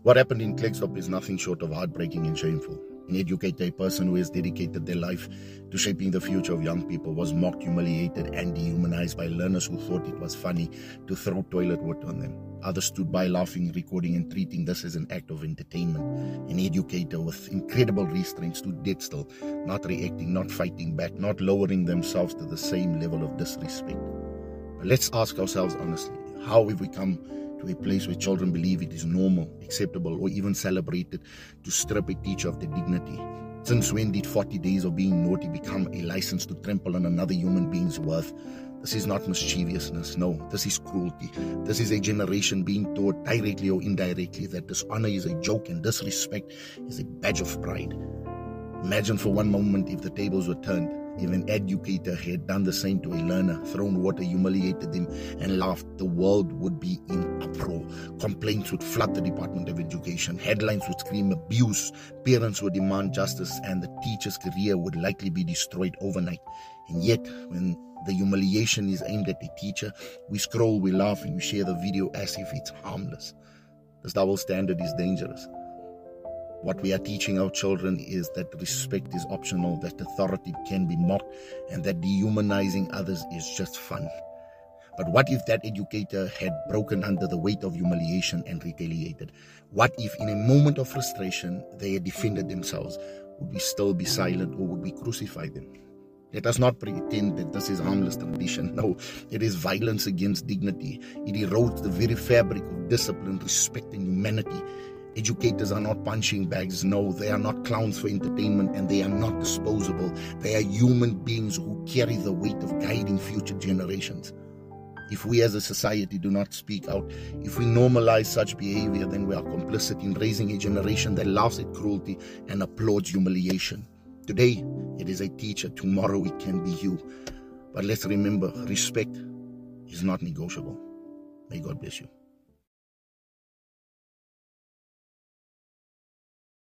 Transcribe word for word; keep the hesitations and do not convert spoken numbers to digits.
What happened in Klerksdorp is nothing short of heartbreaking and shameful. An educator, a person who has dedicated their life to shaping the future of young people, was mocked, humiliated, and dehumanized by learners who thought it was funny to throw toilet water on them. Others stood by laughing, recording, and treating this as an act of entertainment. An educator with incredible restraint stood dead still, not reacting, not fighting back, not lowering themselves to the same level of disrespect. But let's ask ourselves honestly, how have we come to a place where children believe it is normal, acceptable, or even celebrated to strip a teacher of their dignity? Since when did forty days of being naughty become a license to trample on another human being's worth? This is not mischievousness, no, this is cruelty. This is a generation being taught directly or indirectly that dishonor is a joke and disrespect is a badge of pride. Imagine for one moment if the tables were turned. If an educator had done the same to a learner, thrown water, humiliated them, and laughed, the world would be in uproar. Complaints would flood the Department of Education. Headlines would scream abuse. Parents would demand justice, and the teacher's career would likely be destroyed overnight. And yet, when the humiliation is aimed at a teacher, we scroll, we laugh, and we share the video as if it's harmless. This double standard is dangerous. What we are teaching our children is that respect is optional, that authority can be mocked, and that dehumanizing others is just fun. But what if that educator had broken under the weight of humiliation and retaliated? What if in a moment of frustration they had defended themselves? Would we still be silent, or would we crucify them? Let us not pretend that this is harmless tradition. No, it is violence against dignity. It erodes the very fabric of discipline, respect, and humanity. Educators are not punching bags. No, they are not clowns for entertainment, and they are not disposable. They are human beings who carry the weight of guiding future generations. If we as a society do not speak out, if we normalize such behavior, then we are complicit in raising a generation that laughs at cruelty and applauds humiliation. Today, it is a teacher. Tomorrow, it can be you. But let's remember, respect is not negotiable. May God bless you.